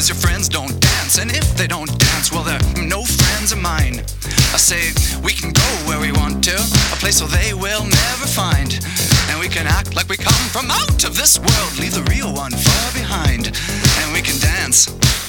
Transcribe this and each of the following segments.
'cause your friends don't dance. And if they don't dance, well, they're no friends of mine. I say we can go where we want to, a place where they will never find. And we can act like we come from out of this world, leave the real one far behind. And we can dance.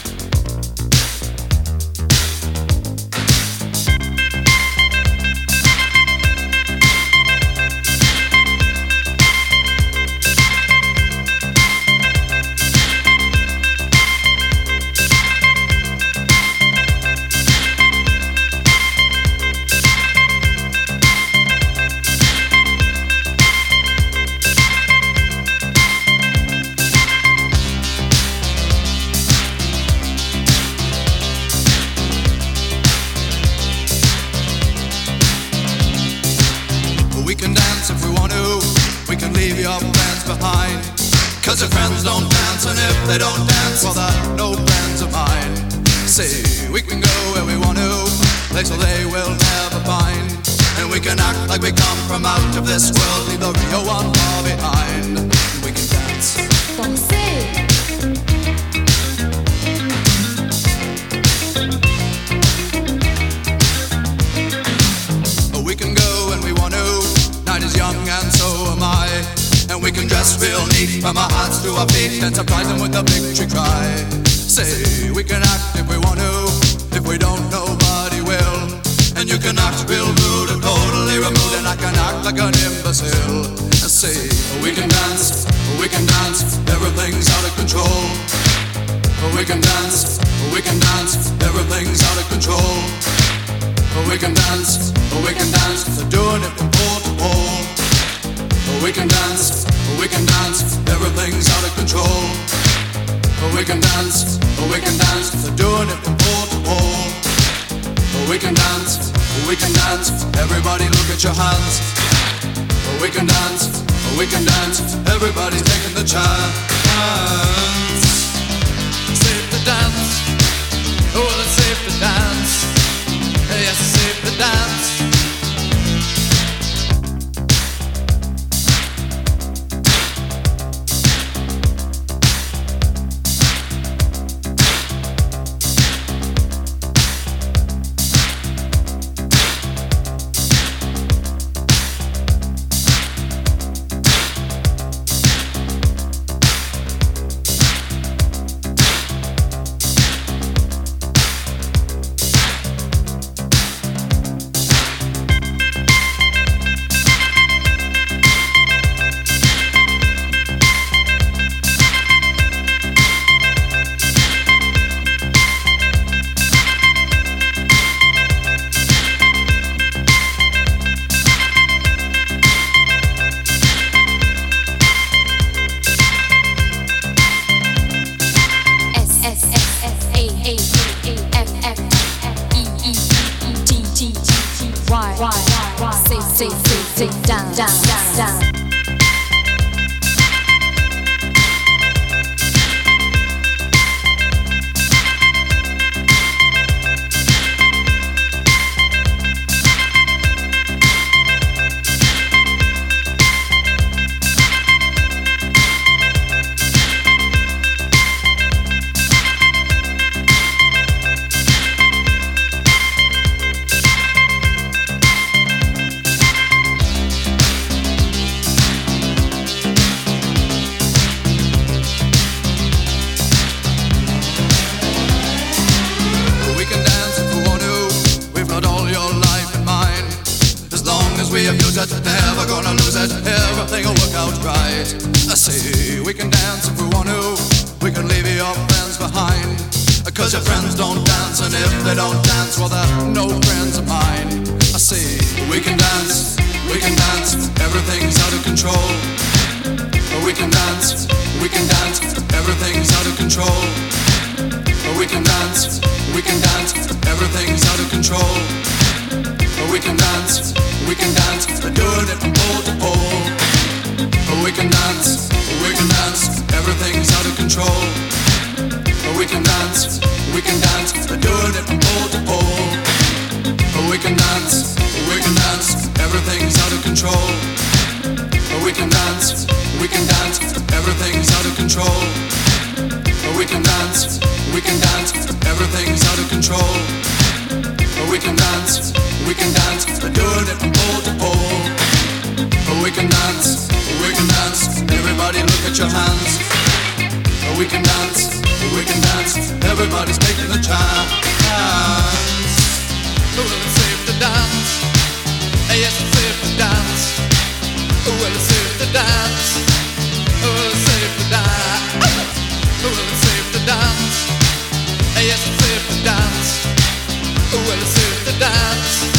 Cause your friends don't dance, and if they don't dance, well, they're no friends of mine. Say, we can go where we want to, place where they will never find. And we can act like we come from out of this world, leave the real one far behind. And we can dance. We can go when we want to, night is young and so am I. And we can dress real neat from our hearts to our feet and surprise them with a victory cry. Say, we can act if we want to, if we don't, nobody will. And you can act real rude and totally removed, and I can act like an imbecile. And say, we can dance, everything's out of control. We can dance, everything's out of control. We can dance, they're doing it from pole to pole. We can dance, everything's out of control. We can dance, they're doing it from pole to pole. We can dance, everybody look at your hands. We can dance, everybody's taking the chance. Safe to dance, oh, it's safe to dance. Yes, it's safe to dance. Down. Never gonna lose it, everything will work out right. I say, we can dance if we want to, we can leave your friends behind. Cause your friends don't dance, and if they don't dance, well, they're no friends of mine. I say, we can dance, everything's out of control. We can dance, everything's out of control. We can dance, everything's out of control. We can dance, we're doing it from pole to pole. We can dance, everything's out of control. We can dance, we're doing it from pole to pole. We can dance, everything's out of control. We can dance, everything's out of control. we can dance, everything's out of control. We can dance, we're doing it from pole to pole. We can dance, everybody look at your hands. We can dance, everybody's taking a chance. Well, it's safe to dance, yes, it's safe to dance. Well, it's safe to dance, well, it's safe to dance. Well, it's safe to dance, yes, it's safe to dance. Well, it's safe to dance.